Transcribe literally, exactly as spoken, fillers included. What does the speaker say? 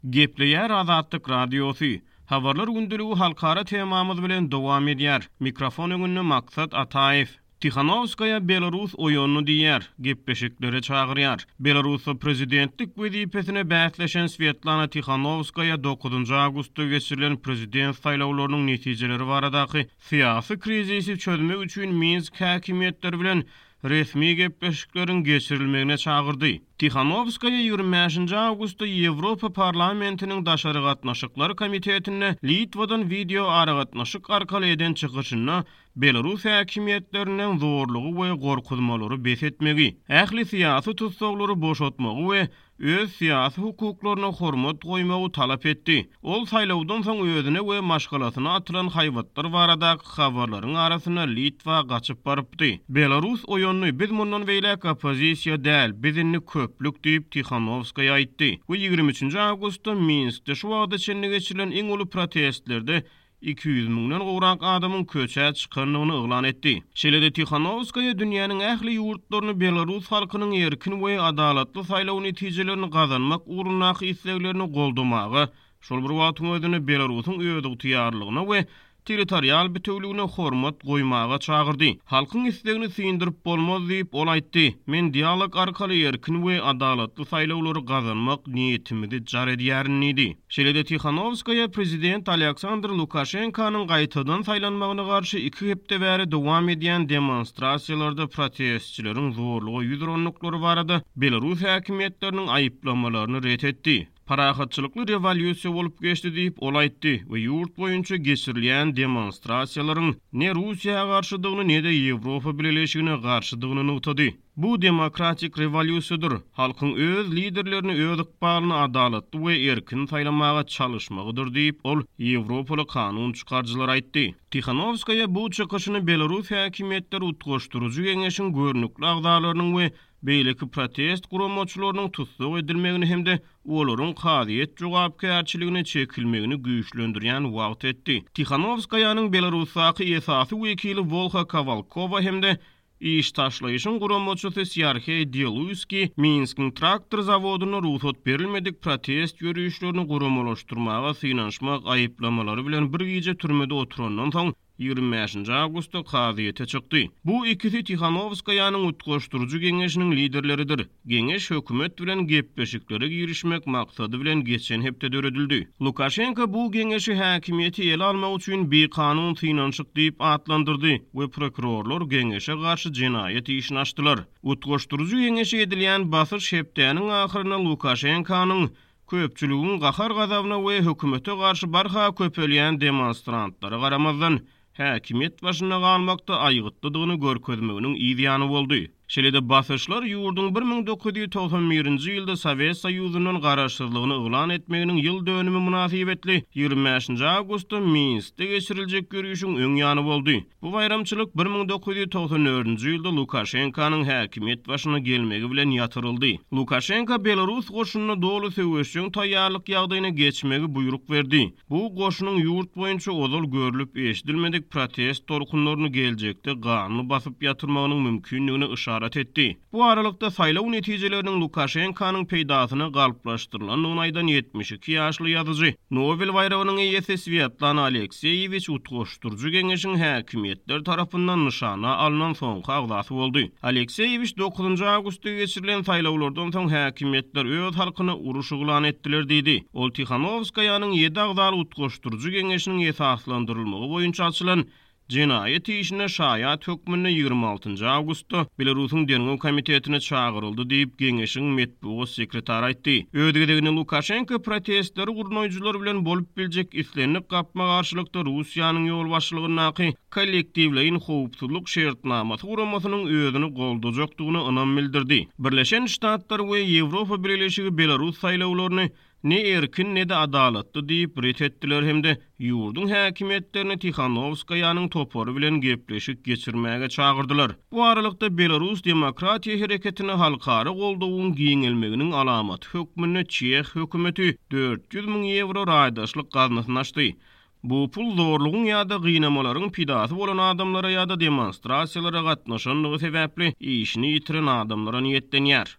Gepleýär Azatlyk Radiosu. Habarlar gündülügi halkara temamyz bilen dowam edýär. Mikrofon öňünde Maksat Ataev. Tikhanovskaya Belarus oýonyny diýär, gepleşiklere çagyrýar. Belarus prezidentlik wezipesine bäsleşen Svetlana Tikhanovskaya dokuzunçy awgustda geçirilen prezident saýlawlarynyň netijeleri baradaky syýasy krizisi çözmek üçin Minsk häkimetleri bilen resmi gepleşiklerin geçirilmegine çagyrdy. Tikhanovskaya ýygrimi beşinçi awgustda Ýewropa parlamentiniň daşary gatnaşyklar komitetine Litwadan video aragatnaşyk arkaly eden çykyşyna Belarus häkimetlerinden zorlugy we gorkuzmalary besetmegi, ähli syýasy tutsaglary boşatmagy we öz syýasy hukuklaryna hormat goýmagy talap etdi. Ol saýlawdan soň özüne we maşgalasyna atylan haýwatlar baradaky habarlaryň arasyna Litwa gaçyp barypdy. Belarus oýonyny biz mundan beýlek opozisiýa däl, bizinni köplük diýip Tikhanovskaya aýtdy. Bu ýygrimi üçinçi awgustda Minskde şu wagtda çenli geçirilen iň uly protestlerde iki yüz miňden gowrak adamyň köçä çykanlygyny eglan etdi. Şeýle-de Tikhanovskaya dünýäniň ähli ýurtlaryny Belarus halkynyň erkin we adalatly saýlaw netijelerini gazanmak ugrundaky isleglerini goldamagy, şol bir wagtyň özüne Belarusyň öýdüg tiýarlygyna we territorial bütünlüğüne hormat goýmaga çagyrdy. Halkyň islegini syňdyryp bolmaz diýip ol aýtdy. Men dialog arkaly erkin we adalatly saýlawlary gazanmak niýetimizi jar edýärin idi. Şeýle-de Tikhanovskaya prezident Aleksandr Lukashenkanyň gaýtadan saýlanmagyna garşy iki hepde bäri dowam edýän demonstrasiýalarda protestçileriň zorlugy ýüzronlyklary barada Belarus häkimetleriniň aýyplamalaryny ret etdi. Parahatçylykly revolýusiýa bolup geçdi diýip ol aýtdy we ýurt boýunça geçirilýän demonstrasiýalaryň ne Russiýaga garşydygyny ne de Ýewropa Birleşigine garşydygyny nutady. Bu demokratik revolýusiýadyr. Halkyň öz liderlerini öz ykbalyny adalatly we erkin saýlamaga çalışmagydyr diýip ol Ýewropaly kanun çykarjylar aýtdy. Tikhanovskaya bu çykyşyny Belarus häkimetleri utgaşdyryjy geňeşiň görnükli agdalarynyň we beýleki protest guramaçylarynyň tutsuk edilmegini hemde olaryň kadyet jogapkärçiligine çekilmegini güýçlendirýän wagt etdi. Tikhanovskaýanyň Belarusdaky esasy wekili Volha Kavalkova hemde iş taşlayışın guramaçysy Sergey Deluski Minskiň traktor zawodyna ruhsat berilmedik protest ýürüýüşlerini guramalaşdyrmaga synaşmak aýyplamalary bilen bir gece türmede oturandan soň ýygrimi beşinçi awgustda kadyete çykdy. Bu ikisi Tikhanovskaýanyň utgaşdyryjy geňeşiniň liderleridir. Geňeş hökümet bilen gepleşiklere girişmek maksady bilen geçen hepde döredildi. Lukashenko bu geňeşi häkimiýeti ele almak üçin bir kanun synaşyk diýip atlandyrdy we prokurorlar geňeşe garşy jenaýet işini açdylar. Utgaşdyryjy geňeşi edilýän basyş hepdeniň ahyryna Lukashenkanyň köpçüliginiň gahar gazabyna we hökümete garşy barha köpelýän demonstrantlara garamazdan häkimet başyna galmakda aýgytlydygyny görkezmeginiň ýygyany boldy. Şeýle-de basyşlar ýurdun bir miň dokuz ýüz toksan birinji ýylda Sowet Soýuzynyň garaşdyrlygyny eglan etmeginiň ýyl dönümi münasibetli ýygrimi beşinçi awgustda Minskde geçiriljek görüşüň öňýany boldy. Bu bayramçylyk bir miň dokuz ýüz toksan dördünçi ýylda Lukashenkanyň häkimet başyna gelmegi bilen ýatyryldy. Lukashenko Belarus goşunyna dolu söwüşçüň taýýarlyk ýagdaýyna geçmegi buyruk berdi. Bu goşunyň ýurt boýunça ozal görülüp eşdilmedik protest torkunlaryny geljekde ganyny basyp ýatyrmagynyň mümkinligine işaret etdi. Bu aralykda saýlaw netijeleriniň Lukashenkanyň peýdasyny galplaşdyrylan on aýdan yetmiş iki ýaşly ýazyjy Nobel bayragynyň eýesi Svetlana Alekseyevich utgaşdyryjy geňeşiň häkimetler tarapyndan nyşana alynan soňky agdasy boldy. Alekseyevich dokuzunçy awgustda geçirilen saýlawlardan soň häkimetler öz halkyna uruş eglan etdiler diýdi. Ol Tikhanovskaýanyň ýedi agdaly utgaşdyryjy geňeşiniň esaslandyrylmagy boýunça açylan jenaýet işine şaýat hökmüne ýygrimi altynjy awgustda Belarusyň Dengiň komitetine çagyryldy diýip geňeşiň metbuat sekretary aýtdy. Ödegedegini Lukashenko protestleri gurnoýjylar bilen bolup biljek islenip gapma garşylykda Russiýanyň ýol başçylygynaky kollektiwleýin howpsuzlyk şertnamasy guramasynyň özüni goldajakdygyny ynam bildirdi. Birleşen Ştatlar we Ýewropa Birleşigi Belarus saýlawlaryny ne erkin ne de adalatly diýip ret etdiler hemde ýurdun häkimetlerini Tikhanovskaýanyň topory bilen gepleşik geçirmäge çagyrdylar. Bu aralykda Belarus demokratiýa hereketine halkara goldawyň giňelmeginiň alamaty hökmüne Çeх hökümeti dört yüz miň euro raýdaşlyk gaznasyny açdy. Bu pul zorluğun ya da gynamalaryň pidasy bolan adamlara ya da demonstrasiýalara gatnaşanlygy sebäpli işini ýitiren adamlara niýetlenýär.